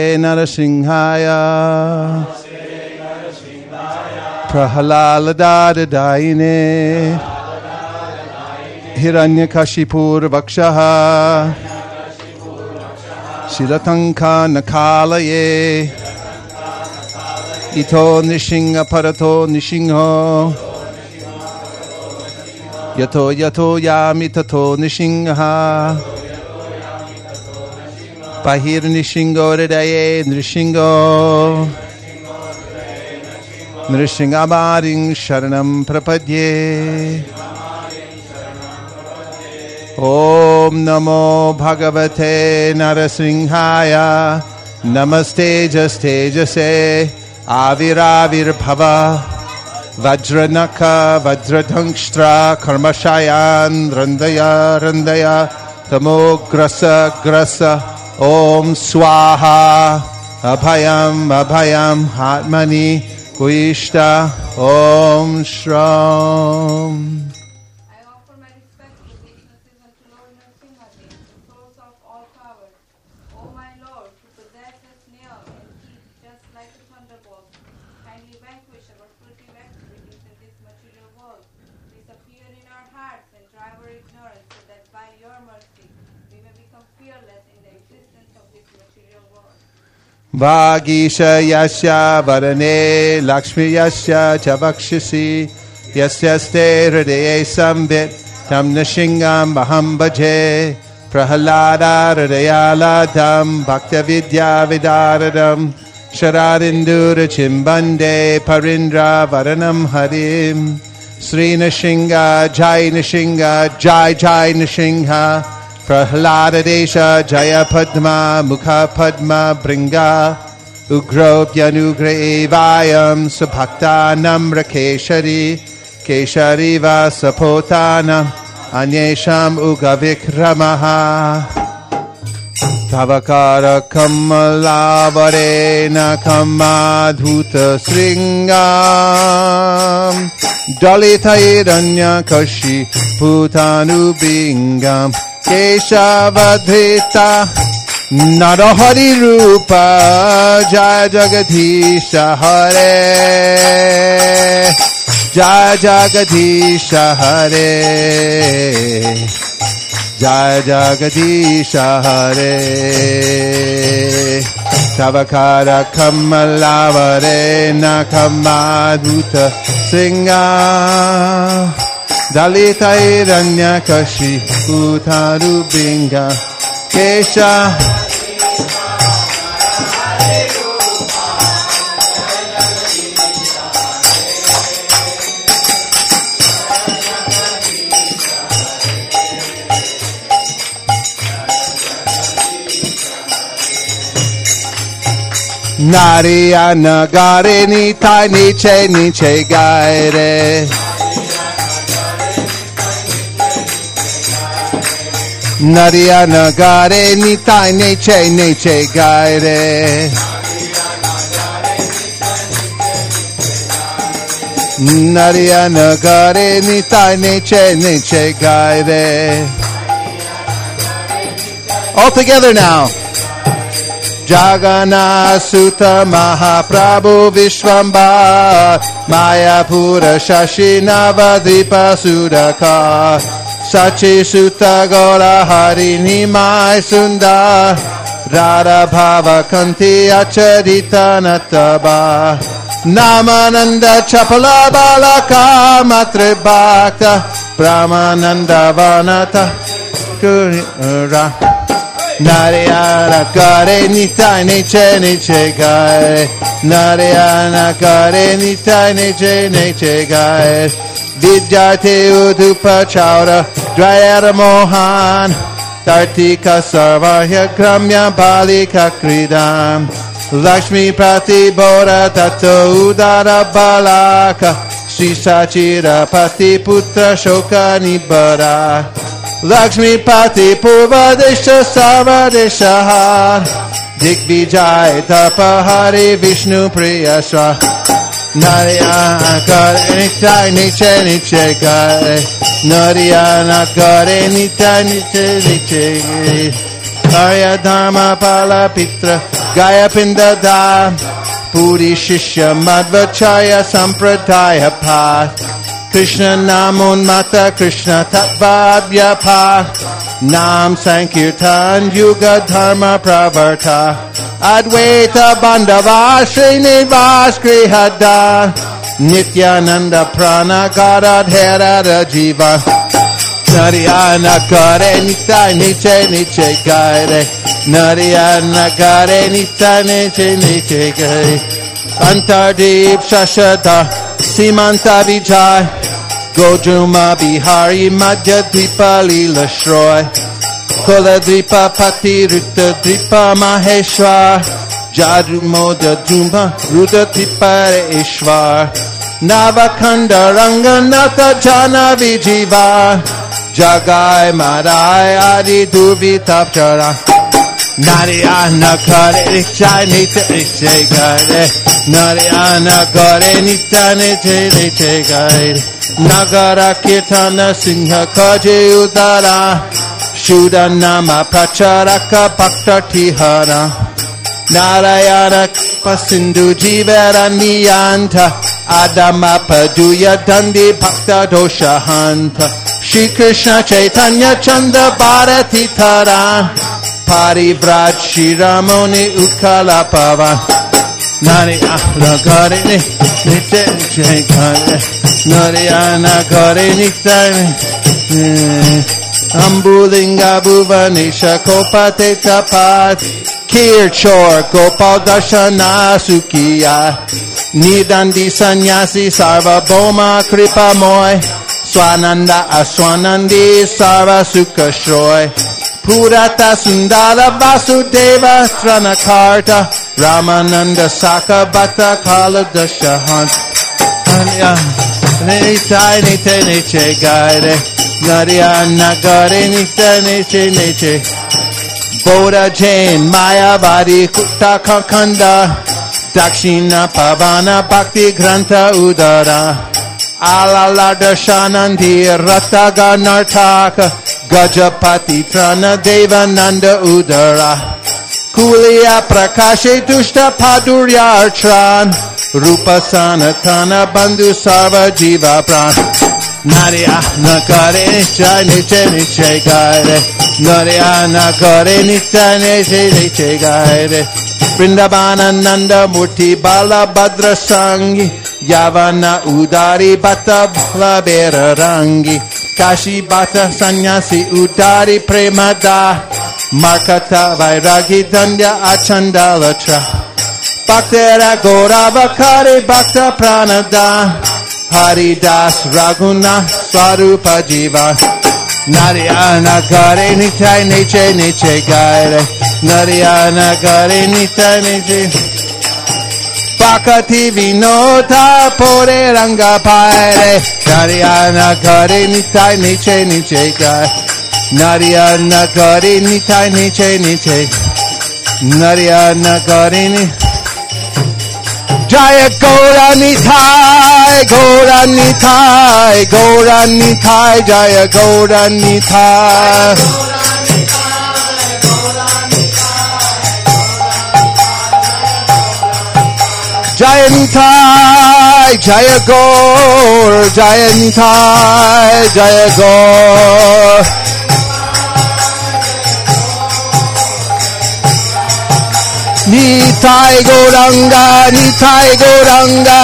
Narasimhaya Prahaladadayine Hiranyakashipur Vakshaha Shilatanka Nakalaye Ito Nishinga Parato Nishingho Yato Yato Yamitato Nishingha Bahir Nishingo Ridaye Nrishingo Nrishingamaring Sharanam Prapadye Om Namo Bhagavate Narasimhaya Namaste Jastejase Aviravir Bhava Vajranaka Vajradhangstra Karmashayan Randaya Randaya Tamograsa Grasa Om Swaha Abhayam Abhayam Atmani Kuishta Om Shram. I offer my respectful obeisances unto Lord Narasimhadev, the source of all powers. O my Lord, who possesses near and keep just like a thunderbolt, kindly vanquish our fleeting activities in this material world. Please appear in our hearts and drive our ignorance, so that by your mercy we may become fearless in the existence of this material world. Vagisha Yasya Varane Lakshmi Yasya Chavakshisi Yasyaste Hridaye Sambit Tam Nishingam Baham Bhaje Prahalada Hridayaladam Bhakta Vidya Vidaradam Sharadindura Chimbande Parindra Varanam Harim Sri Nishinga Jai Nishinga Jai Jai Nishinga Prahlada Desha Jaya Padma Mukha Padma Bringa Ugro Bhyanugra Evayam Subhakta Namra Keshari Keshari Vasapotana Anyesham Ugavikramaha Tavakara Kamalavarena Kamadhuta Sringam Dalitairanya Kashi Putanu Bingam Keshavadhita Narahari Rupa Jaya Jagadisha Hare Jaya Jagadisha Hare Jaya Jagadisha Hare Tavakara Kamalavare Nakamadhuta Singha Dalita Iranya Kashi Utaru Binga Kesha Nariya Nagare Nitai Niche Niche Gaire Nariya Nagare Nitai Niche Niche Gaire Nariya Nagare Nitai Niche Niche Gaire. All together now. Jagana Sutta Mahaprabhu Vishwambar Mayapura Shashi Navadvipa Sudaka Sachi Sutta Gora Harini Mai Sundar Radha Bhava Kanti Acharita Nataba Namananda Chapala Balaka Matre Bhakta Brahmananda Vanata Kurira Narayana Kare Nitai Niche Niche Gai Narayana Kare Nitai Niche Niche Gai Vidyate Udupa Chaura Dryada Mohan Tartika Sarvahya Kramya Balika Kridam Lakshmi Prati Bora Tato Udara Balaka Sri Sachira Pati Putra Shoka Nibara Lakshmi Pati Purva Desha Sarva Desha Digbijay Tapahari Vishnu Priyaswa Narayana Kare Nitai Niche Niche Kare Narayana Kare Nitai Niche Niche Arya Dharma Pala Pitra Gaya Pindada Puri Shishya Madhvacharya Sampradaya Path Krishna Namun Mata Krishna Tatvabhya Path Nam Sankirtan Yuga Dharma Pravarta Advaita Bandhava Srinivas Grihada Nityananda Prana Gadadhara Jiva Narayana Kare Nita Niche Niche Gare Narayana Kare Nita Niche Niche Gare Antardeep Shashata Simanta Vijay Gojuma Bihari Madhya Dwipa Lila Shroy Kola Dripa Pati Rutta Dripa Maheshwar Jadu Moda Dhumba Ruda Dripa Ishwar Navakanda Ranganatha Jana Vijiva Jagai Madai Adi Durvi Tapchara Narayana Kare Nichai Nita Niche Gare Narayana Kare Nita Niche Niche Gare Nagara Kirtana Singha Kaje Udara Shuddha Nama Pracharaka Bhakta Tihara Narayana Pasindu Jivara Niyanta Adama Paduya Dandi Bhakta Dosha Hanta Shri Krishna Chaitanya Chanda Bharati Tara Parivraj Shri Ramoni Utkala Pavan Narayana Kare Niche Niche Gare Narayana Kare Niche Ambulinga Bhuvanesha Kopate Tapat Kirchor Gopal Darshana Sukhiya Nidandi Sanyasi Sarva Bhoma Kripa Moy Swananda Aswanandi Sarva Sukha Shroy Purata Sundara Vasudeva Tranakarta Ramananda Saka Bhatta Kala Dashahan Nitai Nite Niche Gare Narayana Gare Nite Niche Niche Bodha Jain Mayavadi Kutta Kankanda Dakshina Pavana Bhakti Grantha Udara Alala Darshanandi Rataga Nartaka Gajapati Prana Devananda Udara Kuliya Prakashe Dushta Padurya Artran Rupa Sanatana Bandhu Sarva Jiva Pran Narayana Kare Nichai Niche Niche Gare Narayana Kare Nichai Niche Niche Gare Vrindavana Nanda Murti Bala Bhadra Sangi Yavana Udari Bhatta Bhala Bera Rangi Kashi Bhatta Sanyasi Udari Premada Markata Vairagi Dandya Achandala Tra Bhaktera Gaurava Kare Bhakta Pranada Haridas Raguna Swarupa Jiva Narayana Kare Nichai Niche Niche Gare Narayana Kare Nichai Niche Bhakati Vinota Pore Ranga Paire Narayana Kare Nichai Niche Niche Gare Narayana Kare Nichai Niche Niche Narayana Kare Nichai Jaya Gaura Nitai, Gaura Nitai, Gaura Nitai, Jaya Gaura Nitai. Jaya Nitai, Jaya Gaur, Jaya Nitai, Jaya Gaur. Nitai Gauranga, Nitai Gauranga,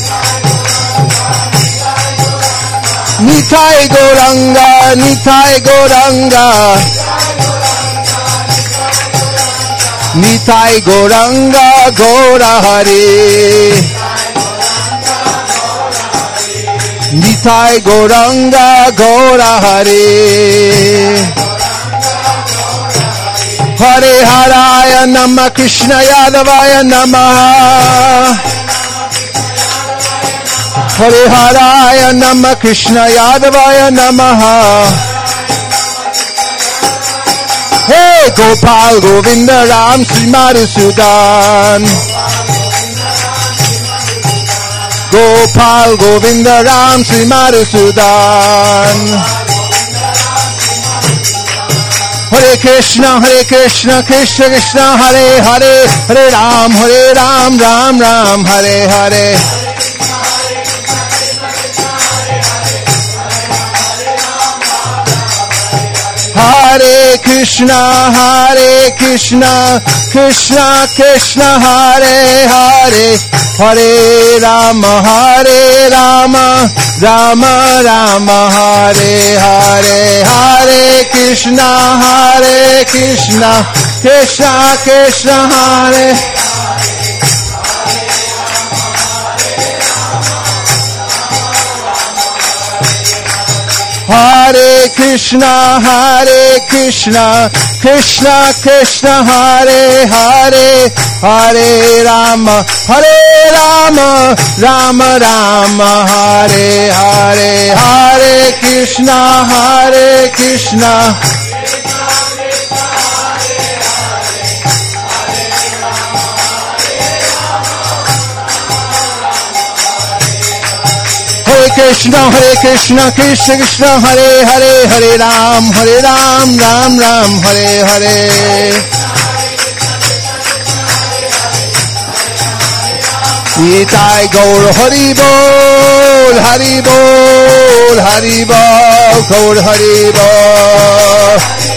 Nitai Gauranga, Nitai Gauranga, Nitai Gauranga, Gaura Hari, Nitai Gauranga, Gaura Hari. Hare Haraya Namah Krishna Yadavaya Namaha Hare Haraya Namah Krishna Yadavaya Namaha Hey Gopal Govinda Ram Sri Madhusudan Gopal Govinda Ram Sri Madhusudan Hare Krishna, Krishna Krishna, Hare Hare, Hare Ram, Ram Ram, Hare Hare. Hare Krishna, Krishna Krishna, Hare Hare, Hare Rama, Rama Rama, Hare Hare. Hare Krishna, Krishna Krishna, Hare. Hare Krishna, Krishna Krishna, Hare Hare, Hare Rama, Rama Rama, Hare Hare. Hare Krishna, Krishna. Krishna, Krishna Krishna, Hare Hare, Hare Ram, Ram Ram, Hare Hare. Nitai Gaur Hari Bol, Hari Bol, Hari Bol, Gaur Hari Bol.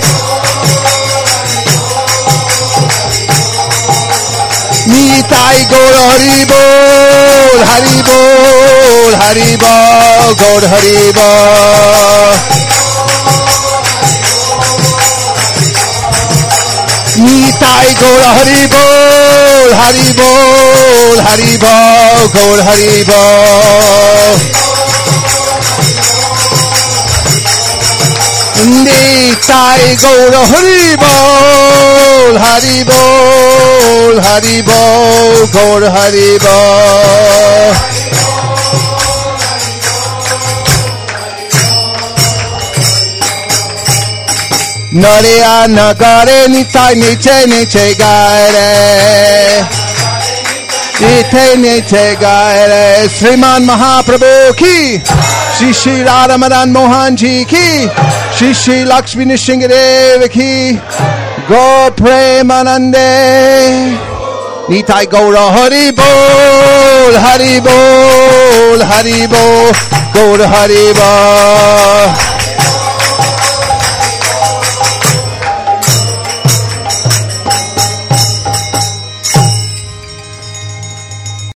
Nitai Gaur Hari Bol, Hari Bol, Hari Bol, Gaur Hari Bol. Nitai Gaur Hari Bol, Hari Bol, Hari Bol, Gaur Hari Bol. Nitai Gaur Hari Bol, Hari Bol, Hari Bol, Gaur Hari Bol. Nariya nagare nitai niche gaire, niche gaire. Sriman Mahaprabhu ki, Shri Radha Madan Mohan ji ki, Shri Lakshmi Nrsimhadev ki, Go Premanande. Nitai Gaura Hari Bol, Hari Bol, Hari Bol, Gaur Hari Bol.